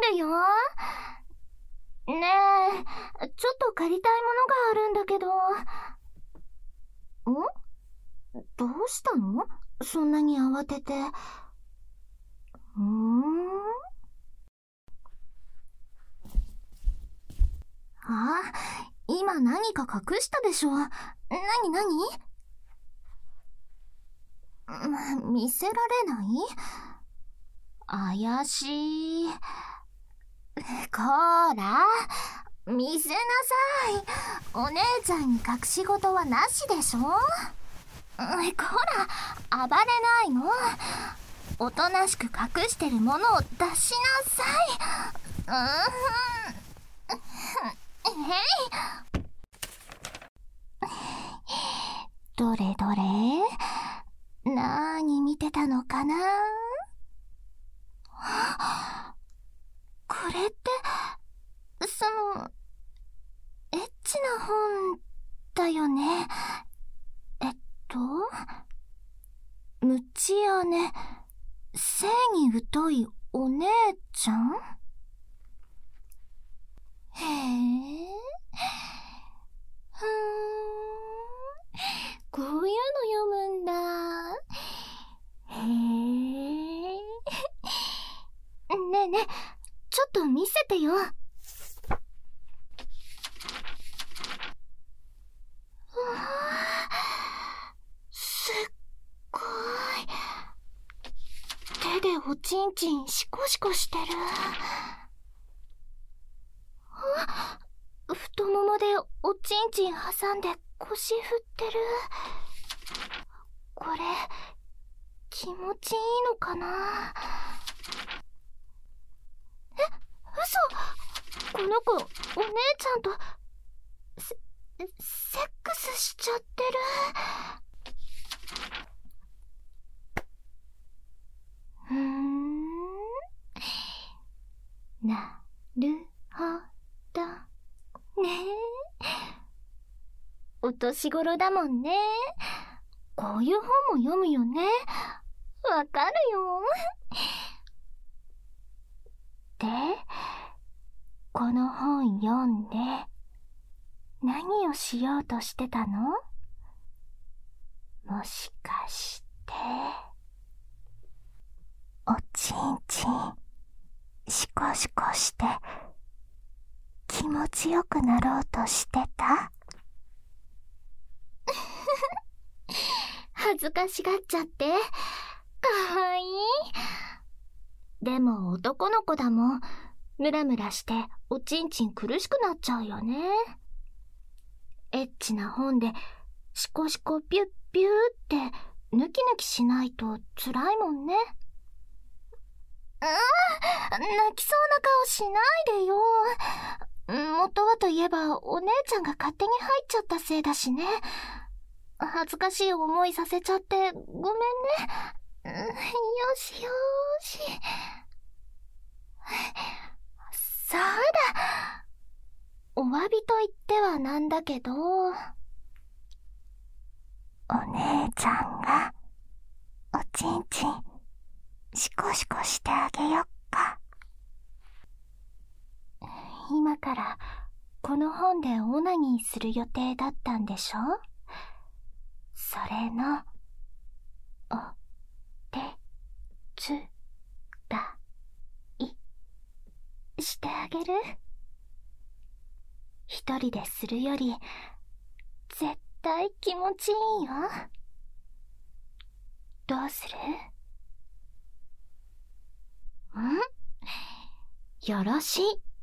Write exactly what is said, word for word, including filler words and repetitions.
るよ。ねえ、ちょっと借りたいものがあるんだけど。ん？どうしたの？そんなに慌てて。うーん？あ、今何か隠したでしょ。なになに？ま、見せられない？怪しい。こーら、見せなさい。お姉ちゃんに隠し事はなしでしょ。こら、暴れないの。おとなしく隠してるものを出しなさい。うーん。えい。どれどれ、なーに見てたのかな。これって、その、エッチな本だよね。えっと、ムチ姉、性に疎いお姉ちゃん？へえ。ふーん。こういうの読むんだ。へえ。ねえねえ、ちょっと見せてよ。うわあ、すっごい。手でおちんちんシコシコしてる。あ、太ももでおちんちん挟んで腰振ってる。これ気持ちいいのかな。え、嘘。この子お姉ちゃんとセ、セックスしちゃってる。ふーん、なるほどね。お年頃だもんね。こういう本も読むよね。わかるよ。で、この本読んで何をしようとしてたの？もしかして、おちんちんシコシコして気持ちよくなろうとしてた？恥ずかしがっちゃってかわいい。でも男の子だもん。ムラムラしておちんちん苦しくなっちゃうよね。エッチな本でシコシコピュッピューってヌキヌキしないと辛いもんね。うーん、泣きそうな顔しないでよ。元はといえばお姉ちゃんが勝手に入っちゃったせいだしね。恥ずかしい思いさせちゃってごめんね。よしよーし。そうだ。お詫びと言ってはなんだけど、お姉ちゃんがおちんちんシコシコしてあげよっか。今からこの本でオナニーする予定だったんでしょ？それのお手伝いしてあげる？一人でするより絶対気持ちいいよ。どうする？ん？よろしい。